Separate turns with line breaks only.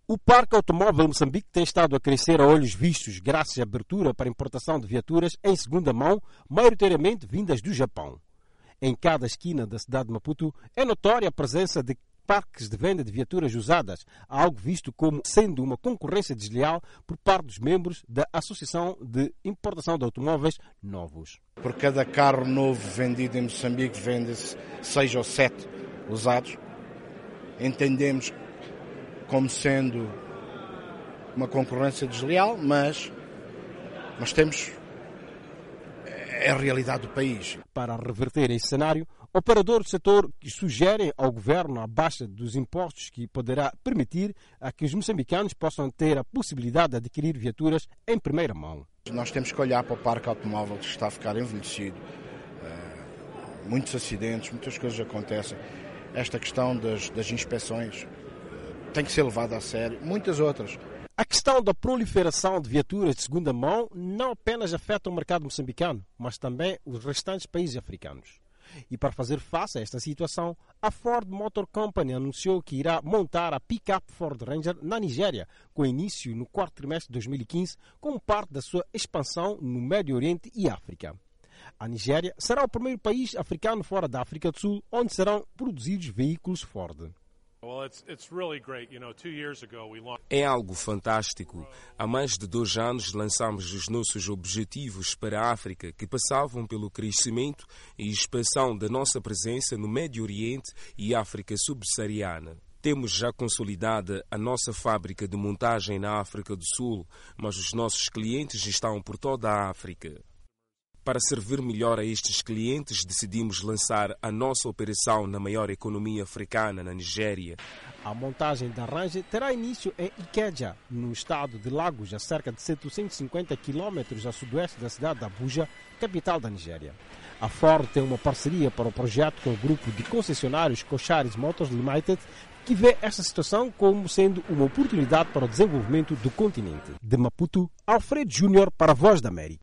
O parque automóvel Moçambique tem estado a crescer a olhos vistos graças à abertura para importação de viaturas em segunda mão, maioritariamente vindas do Japão. Em cada esquina da cidade de Maputo é notória a presença de parques de venda de viaturas usadas, algo visto como sendo uma concorrência desleal por parte dos membros da Associação de Importação de Automóveis Novos.
Por cada carro novo vendido em Moçambique, vende-se 6 ou 7 usados. Entendemos como sendo uma concorrência desleal, mas temos a realidade do país.
Para reverter esse cenário, operadores do setor sugerem ao governo a baixa dos impostos que poderá permitir a que os moçambicanos possam ter a possibilidade de adquirir viaturas em primeira mão.
Nós temos que olhar para o parque automóvel que está a ficar envelhecido. Muitos acidentes, muitas coisas acontecem. Esta questão das inspeções tem que ser levada a sério. Muitas outras.
A questão da proliferação de viaturas de segunda mão não apenas afeta o mercado moçambicano, mas também os restantes países africanos. E para fazer face a esta situação, a Ford Motor Company anunciou que irá montar a pick-up Ford Ranger na Nigéria, com início no quarto trimestre de 2015, como parte da sua expansão no Médio Oriente e África. A Nigéria será o primeiro país africano fora da África do Sul onde serão produzidos veículos Ford.
É algo fantástico. Há mais de 2 anos lançamos os nossos objetivos para a África, que passavam pelo crescimento e expansão da nossa presença no Médio Oriente e África subsaariana. Temos já consolidada a nossa fábrica de montagem na África do Sul, mas os nossos clientes estão por toda a África. Para servir melhor a estes clientes, decidimos lançar a nossa operação na maior economia africana, na Nigéria.
A montagem da Ranger terá início em Ikeja, no estado de Lagos, a cerca de 750 km a sudoeste da cidade de Abuja, capital da Nigéria. A Ford tem uma parceria para o projeto com o grupo de concessionários Kocharis Motors Limited, que vê esta situação como sendo uma oportunidade para o desenvolvimento do continente. De Maputo, Alfredo Júnior para a Voz da América.